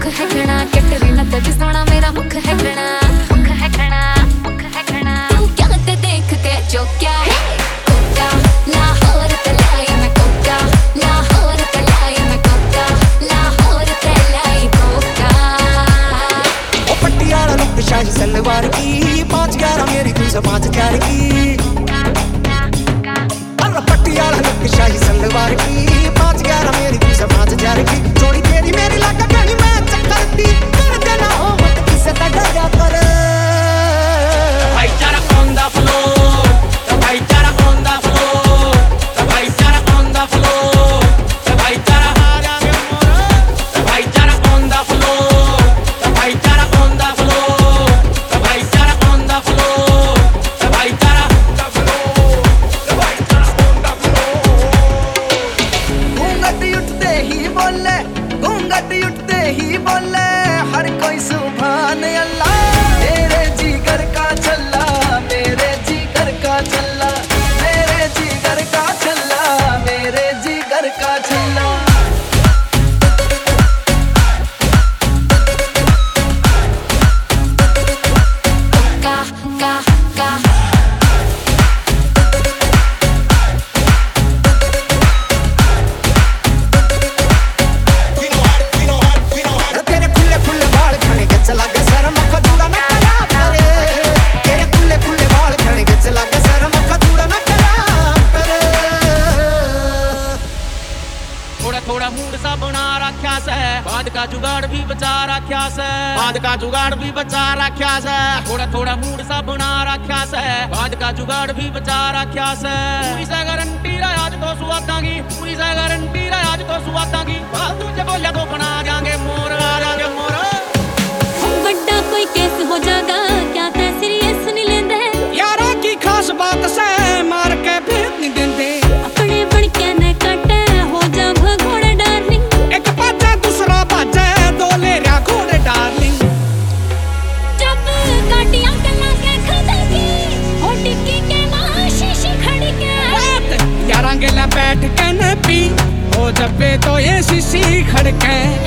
है घना कैटरीना तो भी सोना मेरा मुख है घना मुख है घना मुख है घना तू क्या ते देख के जो क्या है कोका लाहौर तलाई मैं कोका लाहौर तलाई मैं कोका लाहौर तलाई कोका ओ पटियाला लुक शाही सलवार की 511 मेरी तू से 5 की पटियाला लुक शाही सलवार की 511 मेरी तू से 5 की जोड़ी तेरी मेरी लगा कहीं मैं चक्कर दी कर देना हो मत किसे डरा कर भाईचारा on the floor भाईचारा on the floor भाईचारा on the floor भाईचारा आ जागे मोर भाईचारा on the floor भाईचारा on the floor भाईचारा on the floor भाईचारा घूंघट उठते ही बोले हर कोई सुभान अल्लाह मेरे जिगर का चल्ला मेरे जिगर का चल्ला मेरे जिगर का चल्ला मेरे जिगर का चल्ला का का का थोड़ा मूड सा बना रखा से बाद का जुगाड़ भी बचा रखा से बाद का जुगाड़ भी बचा रखा से थोड़ा मूड सा बना रखा से बाद का जुगाड़ भी बचा रखा से पूरी सा गारंटी रा आज तो सुआतांगी पूरी सा गारंटी रा आज तो सुआतांगी फालतू जे बोलिया तो बना जाएंगे मोर आ जाएंगे मोर बड़ा कोई केस हो जाएगा क्या ते सीरियस नहीं लेंदे यारा की खास बात से मार के फेंक नहीं देंदे अपने बन के ने कटे हो जा घोड़े डार्लिंग एक बाजा दूसरा बाजा दो ले रहा घोड़े डार्लिंग जब काटियां गल्ला के खदेगी हो टिक्की के मां शीशी खड़ी के बात यारा गेला बैठ के न पी ओ जब्बे तो ये शीशी खड़के